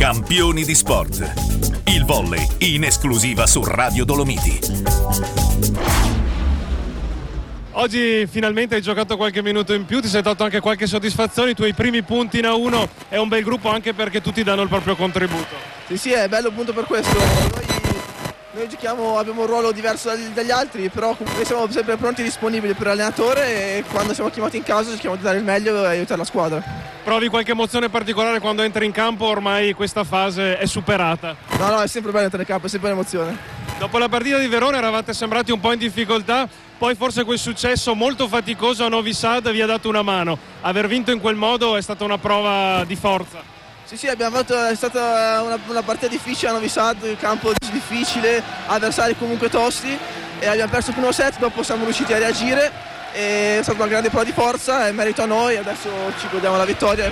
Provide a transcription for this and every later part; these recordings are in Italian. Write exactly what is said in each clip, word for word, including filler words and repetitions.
Campioni di sport. Il volley in esclusiva su Radio Dolomiti. Oggi finalmente hai giocato qualche minuto in più, ti sei tolto anche qualche soddisfazione, i tuoi primi punti in A uno, è un bel gruppo anche perché tutti danno il proprio contributo. Sì, sì, è bello appunto per questo. Noi, noi giochiamo, abbiamo un ruolo diverso dagli, dagli altri, però comunque siamo sempre pronti e disponibili per l'allenatore e quando siamo chiamati in causa cerchiamo di dare il meglio e aiutare la squadra. Provi qualche emozione particolare quando entri in campo, ormai questa fase è superata? No, no, è sempre bello entrare in campo, è sempre un'emozione. Dopo la partita di Verona eravate sembrati un po' in difficoltà, poi forse quel successo molto faticoso a Novi Sad vi ha dato una mano. Aver vinto in quel modo è stata una prova di forza. Sì, sì, abbiamo fatto, è stata una, una partita difficile a Novi Sad, il campo difficile, avversari comunque tosti e abbiamo perso il primo set, dopo siamo riusciti a reagire, è stata una grande prova di forza, è merito a noi, adesso ci godiamo la vittoria.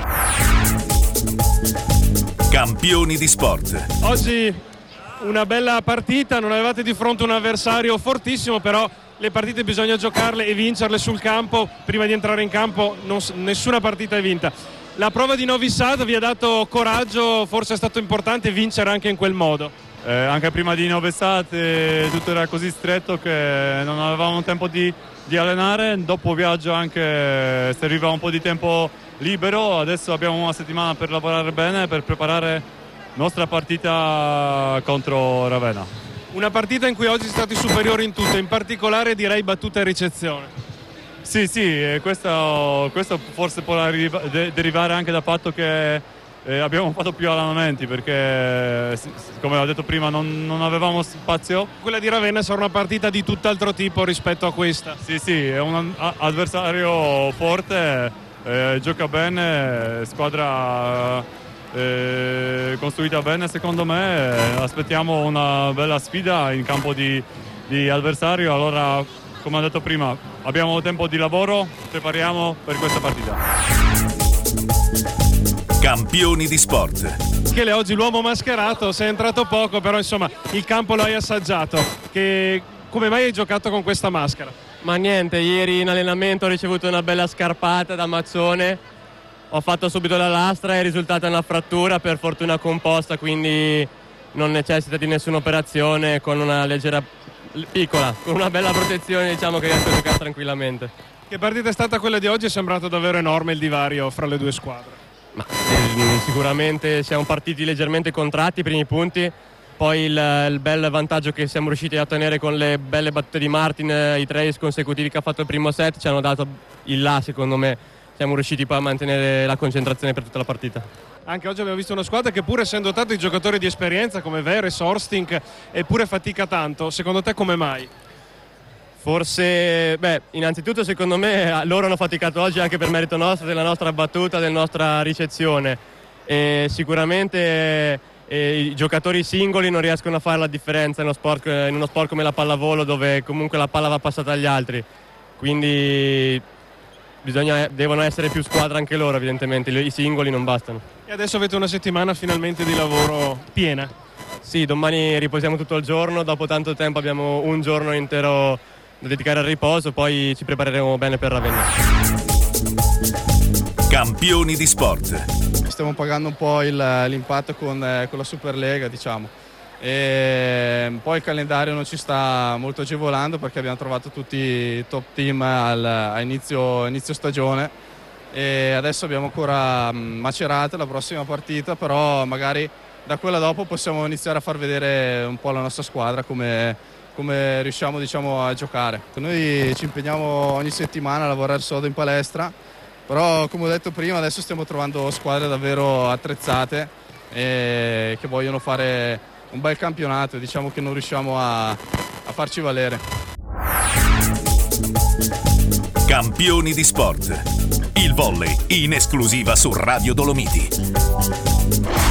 Campioni di sport. Oggi una bella partita, non avevate di fronte un avversario fortissimo, però le partite bisogna giocarle e vincerle sul campo. Prima di entrare in campo non, nessuna partita è vinta. La prova di Novi Sad vi ha dato coraggio, forse è stato importante vincere anche in quel modo. Eh, anche prima di Novi Sad eh, tutto era così stretto che non avevamo tempo di, di allenare. Dopo viaggio anche serviva un po' di tempo libero, adesso abbiamo una settimana per lavorare bene, per preparare nostra partita contro Ravenna. Una partita in cui oggi siete stati superiori in tutto, in particolare direi battuta e ricezione. Sì, sì, questo, questo forse può arriva, de, derivare anche dal fatto che eh, abbiamo fatto più allenamenti perché, come ho detto prima, non, non avevamo spazio. Quella di Ravenna sarà una partita di tutt'altro tipo rispetto a questa. Sì, sì, è un avversario forte, eh, gioca bene, squadra eh, costruita bene secondo me. Aspettiamo una bella sfida in campo di, di avversario, allora, come ho detto prima, abbiamo tempo di lavoro, prepariamo per questa partita. Campioni di sport. Chele, oggi l'uomo mascherato, sei entrato poco, però insomma il campo lo hai assaggiato. Che, come mai hai giocato con questa maschera? Ma niente, ieri in allenamento ho ricevuto una bella scarpata da Mazzone, ho fatto subito la lastra e è risultata una frattura, per fortuna composta, quindi non necessita di nessuna operazione, con una leggera piccola, con una bella protezione, diciamo che riesco a giocare tranquillamente. Che partita è stata quella di oggi? È sembrato davvero enorme il divario fra le due squadre. Ma eh, sicuramente siamo partiti leggermente contratti i primi punti, poi il, il bel vantaggio che siamo riusciti a ottenere con le belle battute di Martin, i tre consecutivi che ha fatto il primo set ci hanno dato il là, secondo me siamo riusciti poi a mantenere la concentrazione per tutta la partita. Anche oggi abbiamo visto una squadra che, pur essendo dotata di giocatori di esperienza come Veres, Orstink, eppure fatica tanto. Secondo te come mai? Forse, beh, innanzitutto secondo me loro hanno faticato oggi anche per merito nostro, della nostra battuta, della nostra ricezione. E sicuramente e i giocatori singoli non riescono a fare la differenza in uno sport, in uno sport come la pallavolo, dove comunque la palla va passata agli altri. Quindi bisogna, devono essere più squadra anche loro, evidentemente, i singoli non bastano. E adesso avete una settimana finalmente di lavoro piena. Sì, domani riposiamo tutto il giorno, dopo tanto tempo abbiamo un giorno intero da dedicare al riposo, poi ci prepareremo bene per Ravenna. Campioni di sport. Stiamo pagando un po' il, l'impatto con, eh, con la Superlega, diciamo. E poi il calendario non ci sta molto agevolando perché abbiamo trovato tutti i top team al, a inizio, inizio stagione e adesso abbiamo ancora Macerata la prossima partita, però magari da quella dopo possiamo iniziare a far vedere un po' la nostra squadra come, come riusciamo, diciamo, a giocare. Noi ci impegniamo ogni settimana a lavorare sodo in palestra, però come ho detto prima adesso stiamo trovando squadre davvero attrezzate e che vogliono fare un bel campionato, diciamo che non riusciamo a, a farci valere. Campioni di sport. Il volley in esclusiva su Radio Dolomiti.